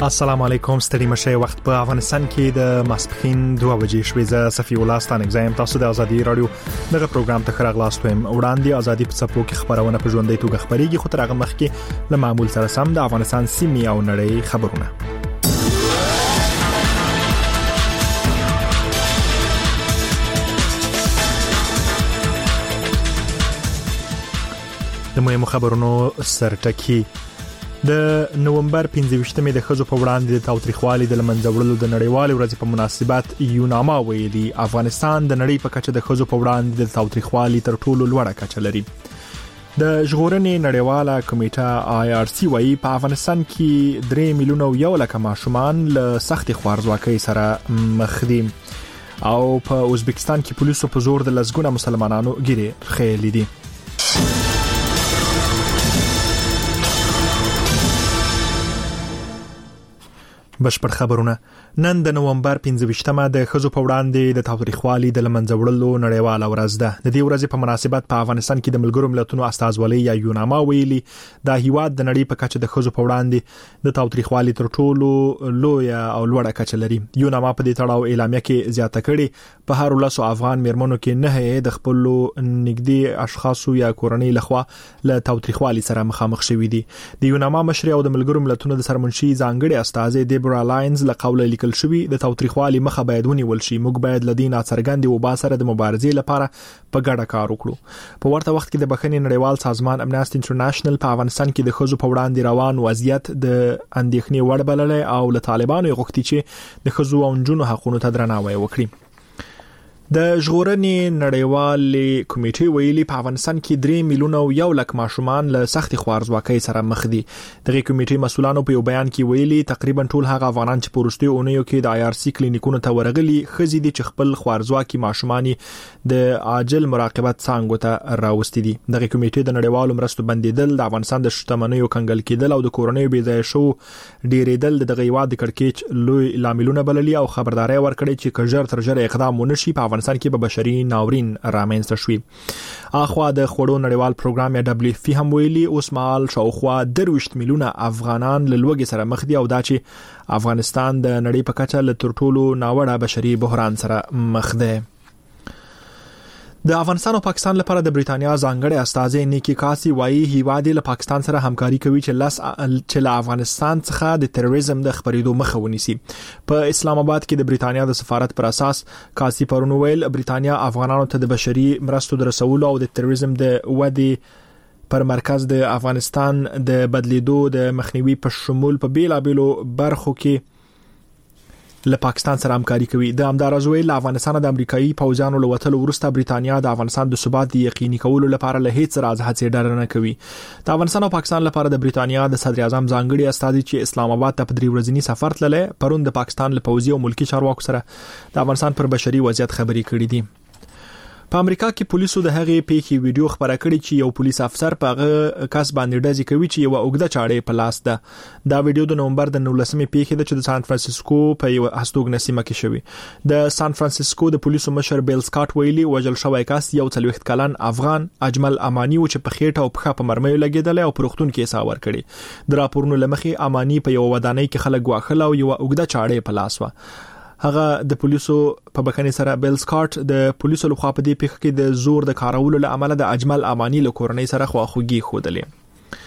السلام علیکم ستړي مشه وخت په افغانستان کې د ماسپخین 2 بجې شوې ز صفی الله ستانک زایم تاسو د ازادي رادیو دغه پروګرام ته خراغلاست ویم وړاندې ازادي په صفو کې خبرونه په ژوندۍ توګه خبريږي خو تر هغه مخکې له معمول سره سم د افغانستان سیمې او نړۍ خبرونه د مهمو خبرونو سرټکی د نومبر 15مې د خزو په وړاندې د تاوتریخوالي د لمنځوړلو د نړیوالې ورځې په مناسبت یوناما ویلي افغانستان د نړۍ په کچه د خزو په وړاندې د تاوتریخوالي تر ټولو لوړه کچه لري د ژغورنې نړیواله کمیټه IRC وايي په افغانستان کې 3 میلیونه یو لک ماشومان له سخت خوارزواکۍ سره مخ دي او په ازبکستان کې پولیسو په زور د لزګونه مسلمانانو ګیرې خېلې دي بشپړ خبرونه نن د نومبر 15مه د خزو په وړاندې د تاوتریخوالي د لمنځوړلو نړیواله ورځ ده د دې ورځې په مناسبت په افغانستان کې د ملګرو ملتونو استازولۍ یا یوناما ویلي د هیواد د نړۍ په کچه د خزو په وړاندې د تاوتریخوالي تر ټولو لوی او لوړه کچه لري یوناما په دې تړاو اعلامیه کې زیاته کړي په هر ولسو افغان میرمنو کې نه د خپل نږدې اشخاصو یا کورنۍ لخوا له تاوتریخوالي سره مخامخ شوي دي د یوناما مشر او د ملګرو ملتونو د سرمنشي ځانګړي استاذ دیبرا لاینز له قوله لیکل شوی د تاوتریخوالي مخه باید ونیول شي موږ باید لدینا څرګندې و باسره د مبارزې لپاره په ګډه کار وکړو په ورته وخت کې د بخښنې نړیوال سازمان امنیستي انټرنیشنل په افغانستان کې د خزو په وړاندې روان وضعیت د اندېښنې وړ بللی او له طالبانو غوښتي چې د خزو او نجونو حقوقو ته درناوی وکړي د ژغورنې نړیوالې کمیټې ویلي په افغانستان کې 3 میلیونه یو لک ماشومان له سخت خوارزواکۍ سره مخ دي دغه کمیټې مسولانو په یو بیان کې ویلي تقریبا ټول هغه افغانان چې په وروستیو اونیو کې د IRC کلینیکونو ته ورغلي خزي دي چې خپل خوارزواکي ماشومان د عاجل مراقبت څنګه ته راوستي دي دغه کمیټې د نړیوالو مرستو بندیدل د افغانستان د شتمنیو کنګل کېدل او د کورونې بيځای شو ډیرېدل دغه یواد د کړکېچ لوی لاملونه بللي او خبرداري ورکړي چې کجر تر جره اقدام ونشي په افغانستان کې به بشري ناورین رامنځته شوی اخوا د خوړو نړیوال پروګرام یا WFP هم ویلي اوس مهال شاوخوا 23 میلیونه افغانان له لوږې سره مخ دي او دا چې افغانستان د نړۍ په کچه له تر ټولو ناوړه بشري بحران سره مخ دی د افغانستان او پاکستان لپاره د بریټانیا ځانګړي استاذ نیکی کاسي وايي هیواد له پاکستان سره همکاري کوي چې له افغانستان څخه د تروریزم د خبرېدو مخه ونیسي په اسلام آباد کې د بریټانیا د سفارت پر اساس کاسي پرون ویل بریټانیا افغانانو ته د بشري مرستو د رسولو او د تروریزم د ودی پر مرکز د افغانستان د بدلیدو د مخنیوي په شمول په بیلابیلو برخو کې له پاکستان سره همکاري کوي د امدارزوی له افغانستان د امریکایي پوځیانو له وټلو ورسته بریټانیا د افغانستان د ثبات یقیني کولو لپاره له هیڅ راز هڅې ډار نه کوي د افغانستان او پاکستان لپاره د بریټانیا د صدر اعظم ځانګړي استاذ چې اسلام آباد ته په 3 ورځنی سفر تللی پرون د پاکستان له پوځي او ملکی چارواکو سره د افغانستان پر بشري وضعیت خبري کړې دي په امریکا کې پولیسو د هغې پیښې ویډیو خبره کړې چې یو پولیس افسر په هغه کس باندې ډزې کوي چې یو اوږده چاړې په لاس ده دا ویډیو د نومبر د 19مې پیښې ده چې د سان فرانسیسکو په یو هستوګنه سیمه کې شوی د سان فرانسیسکو د پولیسو مشر بیل سکاټ ویلي وژل شوی کس یو 40 کلن افغان اجمل امانی و چې په خېټه او په خپه مرمۍ لګیدل او پروختون کې ساور کړي د راپورونو لمخې امانی په یو ودانۍ کې خلک واخل او یو اوږده چاړې په لاس و هغه د پولیسو په بخښنې سره بیل سکاټ د پولیسو لخوا په دې پیښه کې د زور د کارولو له امله د اجمل امانی له کورنۍ سره خواخوږي خوده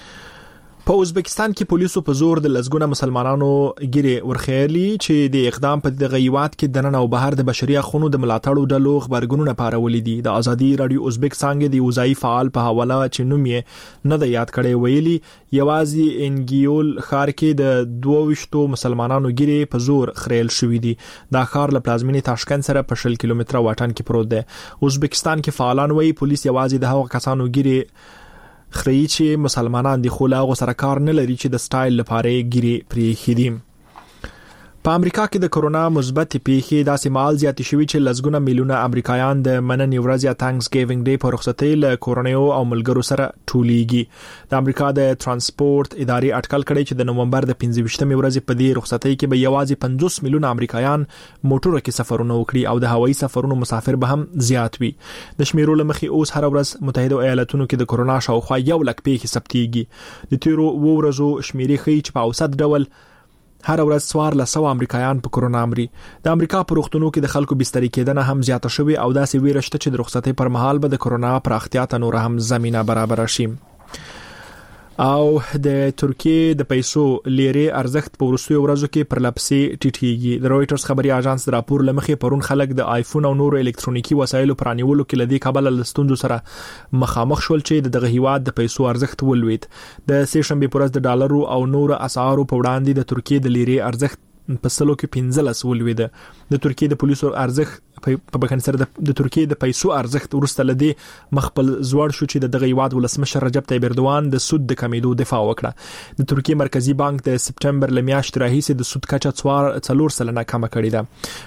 په ازبکستان کې پولیسو په زور د لزګونه مسلمانانو ګیرې ورخېلي چې د اقدام په دغه یواد کې د نن او بهر د بشري حقوقو د ملاتړو ډلو خبرګونونه پارولې دي د ازادي رادیو ازبک څنګه د وزای فعال په حواله چې نوم یې نه د یاد کړي ویلي یوازې انګیول خار کې د 22 مسلمانانو ګیرې په زور خریل شوې دي دا خار له پلازمینې تاشکند سره په 10 کیلومتره واټن کې پروت دی ازبکستان کې فعالان وایي پولیس یوازې د هغو کسانو ګیرې خري چې مسلمانان دي خو لا غو سره کار نه لري چې د سټایل لپاره ګيري پری خېدي په امریکا کې د کرونا مثبت پیښې داسې مال زیات شوي چې لزګونه میلیونه امریکایان د مننې ورځ یا تانکس ګیوینګ ډے په رخصتۍ له کورونیو او ملګرو سره ټولېږي د امریکا د ترانسپورت ادارې اټکل کړي چې د نومبر د 15مې ورځې په دې رخصتۍ کې به یوازې 50 میلیونه امریکایان موټر کې سفرونه وکړي او د هوایي سفرونو مسافر به هم زیات وي د شمیرو لمخې اوس هر ورځ متحده ایالاتونو کې د کرونا شاوخوا 1 لک پیښې ثبتېږي د تیرو ورځو شمیرې ښیي چې په اوسط ډول هر ورځ 1400 امریکایان په کرونا مري. د امریکا په روغتونونو کې د خلکو بستري کېدنه هم زیاته شوې او داسې ویره شته چې د رخصتۍ پر مهال به د کرونا پر احتیاط نور هم زمينه برابر شي. او د ترکیه د پیسو لیرې ارزښت په وروستیو ورځو کې پر لپسي ټیټیږي. د رويټرز خبري اژانس د راپور لمخې پرون خلک د آیفون او نورو الکترونیکي وسایلو پرانیولو کې لدی کابل لستوندو سره مخامخ شول چې دغه هیواد د پیسو ارزښت ولوید. د سې شنبه پر ورځ د ډالرو او نورو اسعارو په وړاندې د ترکیه د لیرې ارزښت په سلو کې 15 ولوید. د ترکیه د پولیسو ارزښت په بخښنه سره د ترکیه د پیسو ارزښت ورسته لدی مخبل زوړ شو چې دغه هیواد ولسمشر رجب طیب اردوان د سود د کمیدو دفاع وکړه. د ترکیه مرکزی بانک د سپټمبر لمیاشتې راهیسې د سود کچه 4% کمه کړې ده.